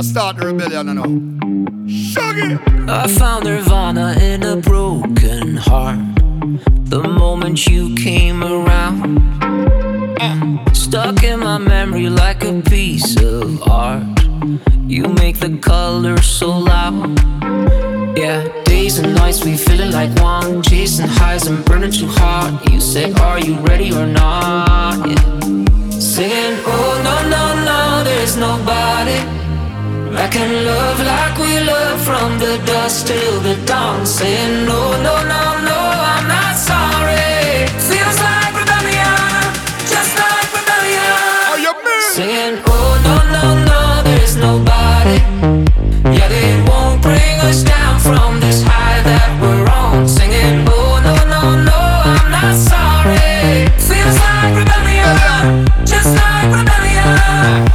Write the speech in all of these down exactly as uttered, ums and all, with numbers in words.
start the rebellion, you know. Shaggy. I found nirvana in a broken heart the moment you came around. uh, Stuck in my memory like a piece of art. You make the colors so loud. Yeah, days and nights we feeling like one, chasing highs and burning too hard. You say, are you ready or not? Yeah. Singing, oh no, no, no, there's nobody I can love like we love from the dusk till the dawn. Saying, no, no, no, no, I'm not sorry. Feels like rebellion, just like rebellion. Are you me? Saying, oh no, no, no, there's nobody. Yeah, they won't bring us down from this high that we're on. Singing, oh no, no, no, I'm not sorry. Feels like rebellion, just like rebellion.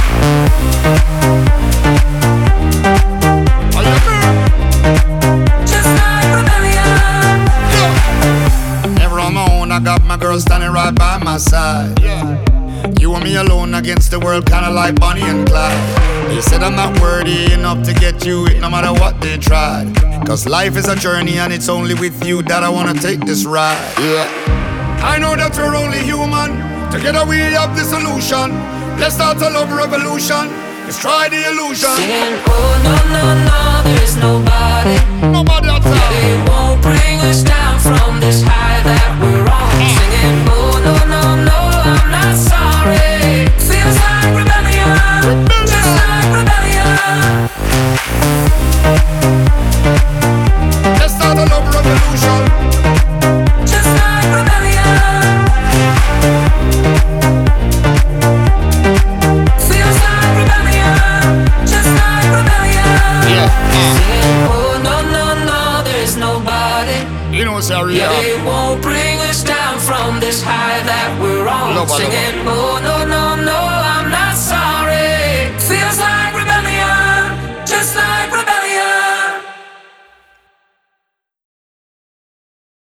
Are you me? Just like rebellion. Yeah. Never on my own, I got my girl standing right by my side. Yeah. You and me alone against the world, kinda like Bonnie and Clyde. They said I'm not worthy enough to get you it, no matter what they tried. Cause life is a journey and it's only with you that I wanna take this ride. Yeah. I know that we're only human, together we have the solution. Let's start a love revolution, let's try the illusion. Saying, oh no, no, no, there's nobody. Nobody Yeah, outside. they won't bring us down from this high that we're on. Singing, oh no, no, no, I'm not sorry. Feels like rebellion, just like rebellion. Let's start a love revolution. Just like rebellion. Feels like rebellion, just like rebellion. Yeah. Singing, oh no, no, no, there's nobody. You know, sorry, Yeah, yeah. they won't bring us down from this high that we're on. Nobody. Singing, oh no, no, no,